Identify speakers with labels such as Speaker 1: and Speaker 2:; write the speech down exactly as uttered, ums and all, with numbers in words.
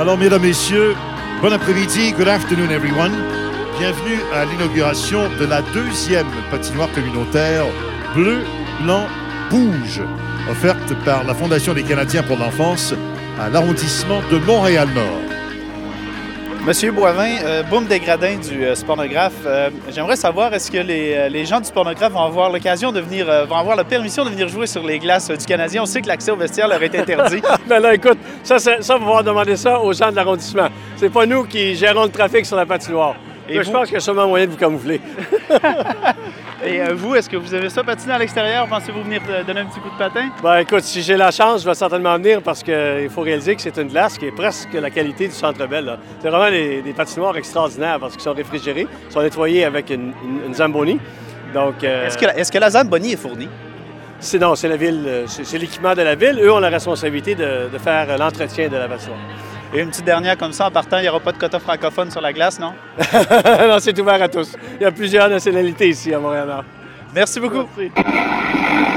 Speaker 1: Alors, mesdames, messieurs, bon après-midi, good afternoon everyone. Bienvenue à l'inauguration de la deuxième patinoire communautaire Bleu, Blanc, Rouge, offerte par la Fondation des Canadiens pour l'enfance à l'arrondissement de Montréal-Nord.
Speaker 2: Monsieur Boivin, euh, Boum Desgradins du euh, Spornographe, euh, j'aimerais savoir, est-ce que les, euh, les gens du Spornographe vont avoir l'occasion de venir, euh, vont avoir la permission de venir jouer sur les glaces euh, du Canadien? On sait que l'accès au vestiaire leur est interdit.
Speaker 3: Ben là, écoute, ça, ça, ça, on va pouvoir demander ça aux gens de l'arrondissement. C'est pas nous qui gérons le trafic sur la patinoire. Et vous... Je pense qu'il y a sûrement moyen de vous camoufler.
Speaker 2: Et euh, vous, est-ce que vous avez ça patiner à l'extérieur? Pensez-vous venir donner un petit coup de patin?
Speaker 3: Ben écoute, si j'ai la chance, je vais certainement venir parce qu'il faut réaliser que c'est une glace qui est presque la qualité du Centre Bell. C'est vraiment des, des patinoires extraordinaires parce qu'ils sont réfrigérés, ils sont nettoyés avec une, une, une Zamboni. Donc, euh...
Speaker 2: Est-ce que, la, est-ce que la Zamboni est fournie?
Speaker 3: C'est, non, c'est la ville, c'est, c'est l'équipement de la ville. Eux ont la responsabilité de, de faire l'entretien de la patinoire.
Speaker 2: Et une petite dernière comme ça, en partant, il n'y aura pas de quota francophone sur la glace, non?
Speaker 3: Non, c'est ouvert à tous. Il y a plusieurs nationalités ici à Montréal-Nord.
Speaker 2: Merci beaucoup. Merci.